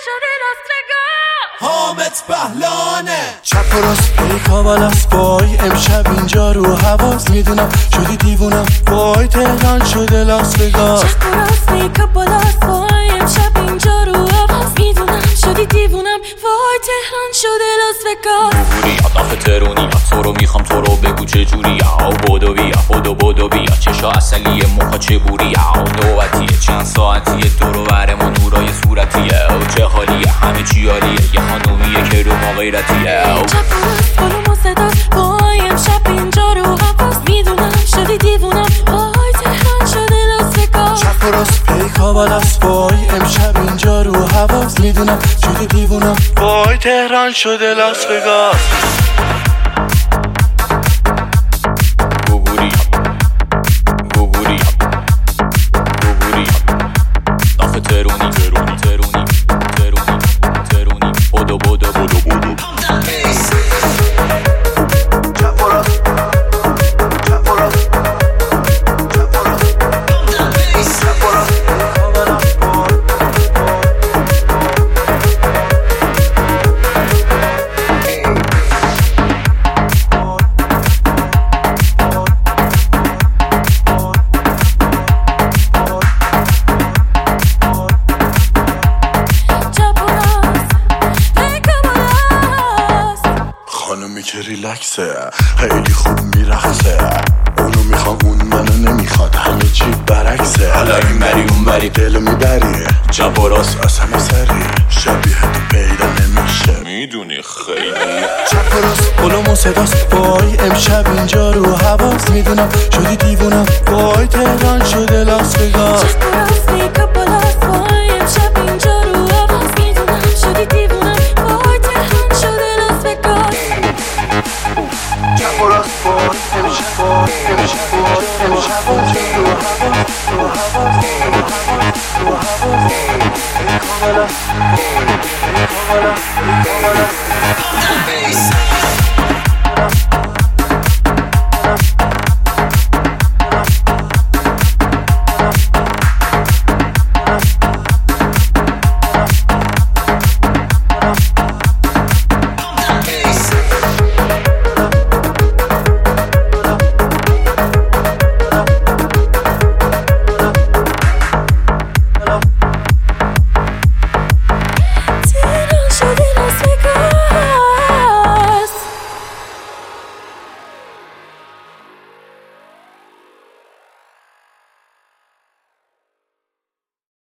شده لاس حامد بهلانه چپ و راست پیکا بالاست وای امشب اینجا رو حواس میدونم شدی دیوونم وای تهران شده لاس وگاس چپ و راست پیکا بالاست وای امشب اینجا رو حواس میدونم شدی دیوونم وای تهران شده لاس وگاس بوری اطلاف ترونی تو رو میخوام تو رو بگو چجوری او بودو بیا بودو بیا چشا اصلیه موها چه بوری او نوبتیه چند ساعتیه دورو برمون نورای صورتیه او چه حالیه همه چی عالیه یه خانومیه که رو ما غیرتیه چپ و راست بالو صداست وای امشب اینجا رو حواس میدونم شدی دیوونم وای تهران شده لاس وگاس چپ و راست پیکا بالاست وای امشب اینجا رو حواس میدونم شدی دیوونم وای تهران شده لاس وگاس خانومی که ریلکسه خیلی خوب میرقصه اونو میخوام اون منو نمیخواد همه چی برعکسه حالا این بری اون بری دلو میبری چپ و راست از همه سری شبیه تو پیدا نمیشه میدونی خیلی چپ و راست قلوم و صداست وای امشب اینجا رو حواس میدونم شدی دیوونم وای تهران شده لاس وگاس چپ و راست پیکا بالاست وای امشب اینجا رو حواس میدونم شدی دیوونم وای تهران شده لاس وگاس چپ و راست وای امشب اینجا رو حواس